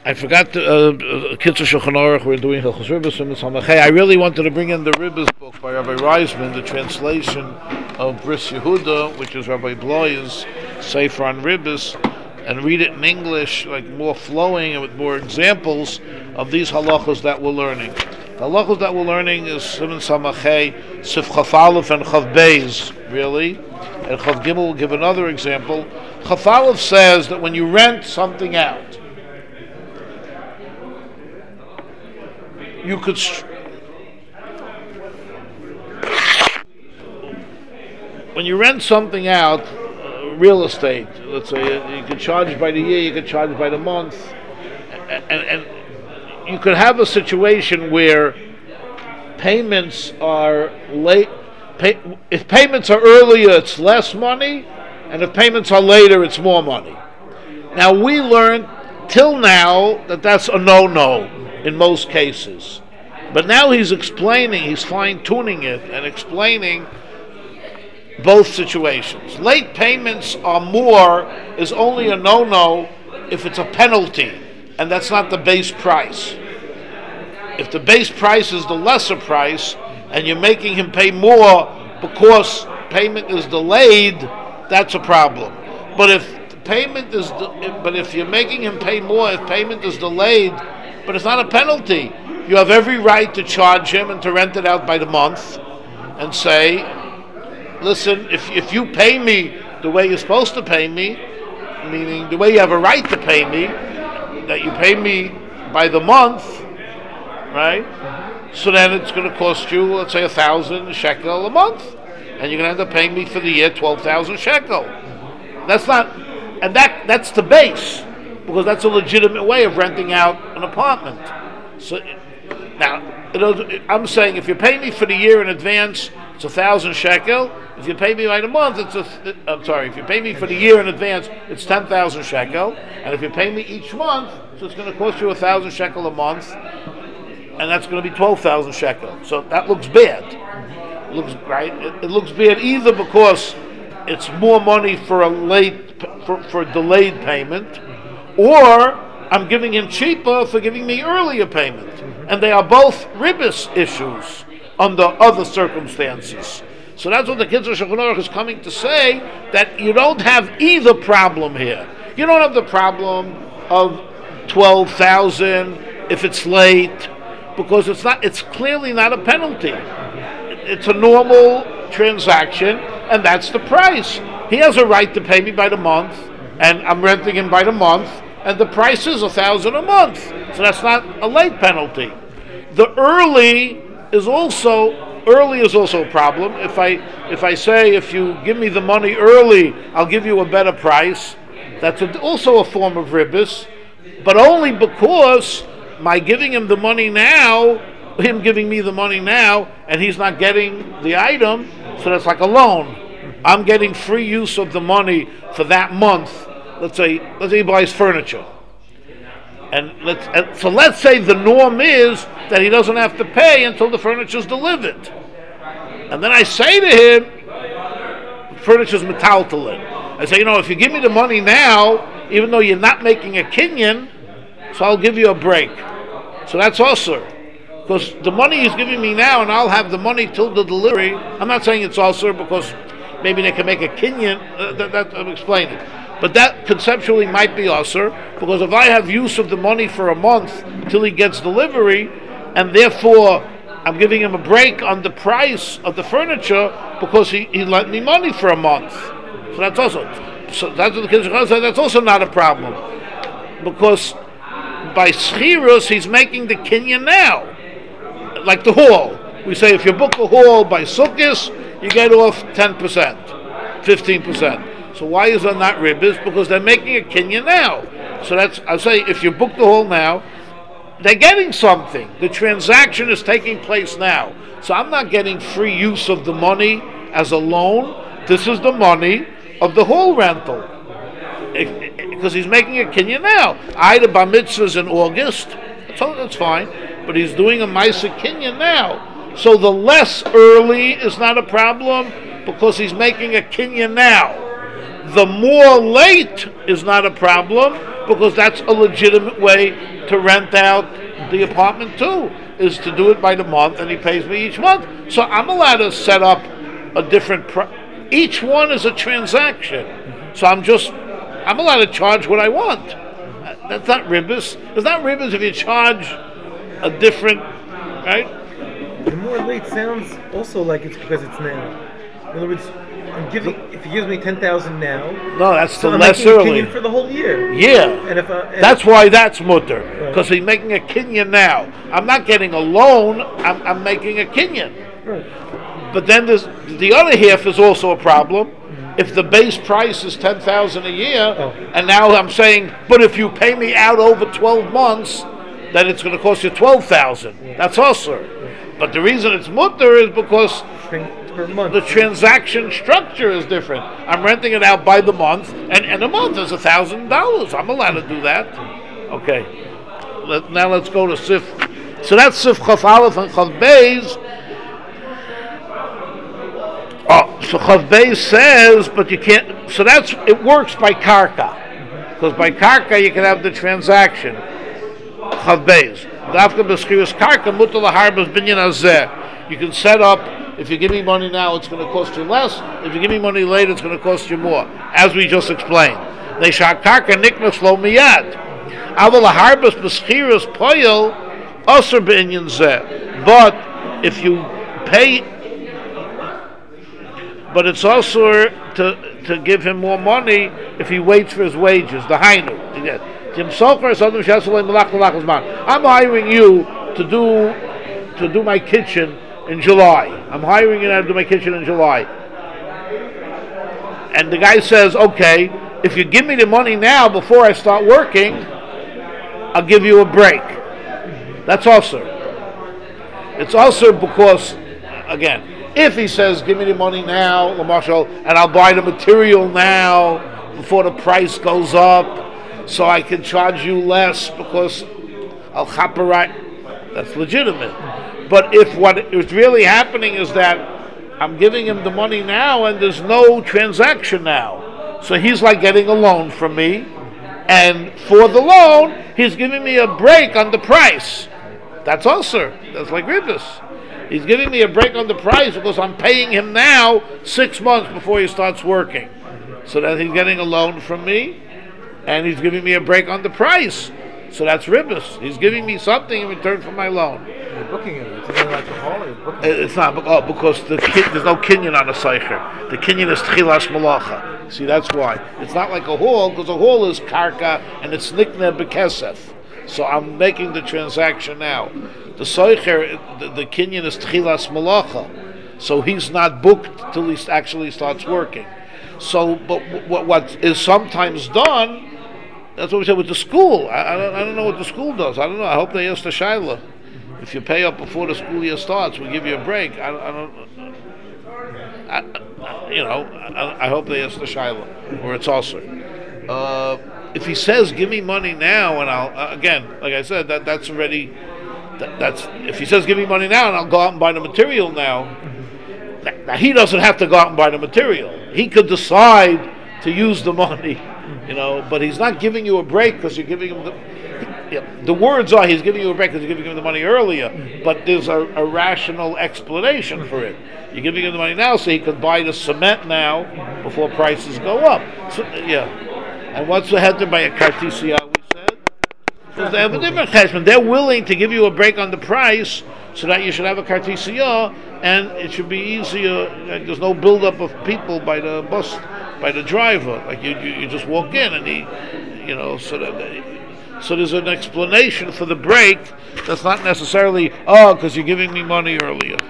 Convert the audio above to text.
I forgot the Kitzur Shulchan Aruch. We're doing Hilchos Ribbis and Mitzvah. I really wanted to bring in the Ribbis book by Rabbi Reisman, the translation of Bris Yehuda, which is Rabbi Bloy's Sefer on Ribbis, and read it in English, like more flowing and with more examples of these halachos that we're learning. The halachos that we're learning is Siman Samachay, Sif Chaf Aleph and Chav Beis, really. And Chav Gimel will give another example. Chaf Aleph says that when you rent something out, you could when you rent something out, real estate, let's say, you could charge by the year, you could charge by the month, and you could have a situation where payments are late. If payments are earlier, it's less money, and if payments are later, it's more money. Now, we learned till now that that's a no-no in most cases. But now he's explaining, he's fine-tuning it and explaining both situations. Late payments are more is only a no-no if it's a penalty, and that's not the base price. If the base price is the lesser price, and you're making him pay more because payment is delayed, that's a problem. But if you're making him pay more, if payment is delayed, but it's not a penalty, you have every right to charge him and to rent it out by the month and say, listen, if you pay me the way you're supposed to pay me, meaning the way you have a right to pay me, that you pay me by the month, right? So then it's going to cost you, let's say, 1,000 shekel a month, and you're going to end up paying me for the year 12,000 shekel. That's not, and that's the base, because that's a legitimate way of renting out an apartment. So now, I'm saying if you pay me for the year in advance, it's 1,000 shekel. If you pay me by the month, if you pay me for the year in advance, it's 10,000 shekel. And if you pay me each month, so it's going to cost you 1,000 shekel a month, and that's going to be 12,000 shekel. So that looks bad. It looks right. It looks bad either because it's more money for for delayed payment, or I'm giving him cheaper for giving me earlier payment. And they are both ribbis issues under other circumstances. So that's what the Kitzur Shulchan Aruch is coming to say, that you don't have either problem here. You don't have the problem of 12,000 if it's late, because it's clearly not a penalty. It's a normal transaction, and that's the price. He has a right to pay me by the month, and I'm renting him by the month, and the price is 1,000 a month. So that's not a late penalty. The early is also a problem. If I say, if you give me the money early, I'll give you a better price, that's also a form of ribbis, but only because my giving him the money now, him giving me the money now, and he's not getting the item, so that's like a loan. I'm getting free use of the money for that month. Let's say he buys furniture, and let's say the norm is that he doesn't have to pay until the furniture's delivered. And then I say to him, furniture's metaltalin. I say, if you give me the money now, even though you're not making a kinyan, so I'll give you a break. So that's also, because the money he's giving me now, and I'll have the money till the delivery. I'm not saying it's also because maybe they can make a kinyan. I'm explaining. But that conceptually might be usher, because if I have use of the money for a month till he gets delivery, and therefore I'm giving him a break on the price of the furniture because he lent me money for a month. So that's what the kids say. That's also not a problem, because by schirus he's making the kinyan now, like the hall. We say if you book a hall by sukkis, you get off 10%, 15%. So why is that not ribbis? Because they're making a kinyan now. So I say if you book the hall now, they're getting something. The transaction is taking place now. So I'm not getting free use of the money as a loan. This is the money of the hall rental. Because he's making a kinyan now. Either bar mitzvahs in August, that's fine, but he's doing a Maisa kinyan now. So the less early is not a problem because he's making a kinyan now. The more late is not a problem because that's a legitimate way to rent out the apartment too, is to do it by the month, and he pays me each month. So I'm allowed to set up a different each one is a transaction. So I'm allowed to charge what I want. That's not ribbis. It's not ribbis if you charge a different, right? The more late sounds also like it's because it's now. In other words, if he gives me 10,000 now, no, that's so the I'm less making a early kinyan for the whole year. Yeah, and that's why that's mutter, because right. he's making a kinyan now. I'm not getting a loan. I'm making a kinyan. Right. But then the other half is also a problem. If the base price is 10,000 a year, and now I'm saying, but if you pay me out over 12 months, then it's going to cost you 12,000. That's also. But the reason it's mutter is because per month. the transaction structure is different. I'm renting it out by the month, and a month is $1,000. I'm allowed to do that. Okay. Now let's go to Sif. So that's Sif Chaf Aleph and Chaf Beis. So Chaf Beis says, but you can't. So it works by karka, because by karka you can have the transaction. Chaf Beis. Dafka b'schiras karka mutar laharbas binyan hazeh. You can set up. If you give me money now, it's going to cost you less. If you give me money later, it's going to cost you more, as we just explained. Neishak karka niknas lo miyad. Aval laharbas b'schiras poyel aser binyan zeh. But if you pay. But it's also to give him more money if he waits for his wages. The hainu. I'm hiring you to do my kitchen in July. I'm hiring you to do my kitchen in July. And the guy says, okay, if you give me the money now before I start working, I'll give you a break. That's also. It's also because, again, if he says, give me the money now, Marshall, and I'll buy the material now before the price goes up, so I can charge you less because I'll chaperai, that's legitimate. But if what is really happening is that I'm giving him the money now and there's no transaction now, so he's like getting a loan from me, and for the loan, he's giving me a break on the price. That's also, that's like ribbis. He's giving me a break on the price because I'm paying him now 6 months before he starts working. So that he's getting a loan from me, and he's giving me a break on the price. So that's ribbis. He's giving me something in return for my loan. You're booking it. It's like alcohol. It's not because there's no kinyan on a seicher. The kinyan is tchilas malacha. See, that's why. It's not like a hall, because a hall is karka and it's nikne bekesef. So I'm making the transaction now. The Soicher, the kinyan is Tchilas Malacha, so he's not booked till he actually starts working. So, but what is sometimes done, that's what we said with the school. I don't know what the school does. I don't know. I hope they ask the Shaila. If you pay up before the school year starts, we give you a break. I hope they ask the Shaila, or it's also. If he says, give me money now, and I'll, again, like I said, that's already... That's if he says give me money now and I'll go out and buy the material now. Now he doesn't have to go out and buy the material. He could decide to use the money, but he's not giving you a break because you're giving him the words are he's giving you a break because you're giving him the money earlier. But there's a rational explanation for it. You're giving him the money now so he could buy the cement now before prices go up. So, and what's the head by a kartisia? Because they have a different cheshbon. They're willing to give you a break on the price so that you should have a kartisiya, and it should be easier. There's no buildup of people by the bus, by the driver. Like you just walk in and so there's an explanation for the break that's not necessarily, because you're giving me money earlier.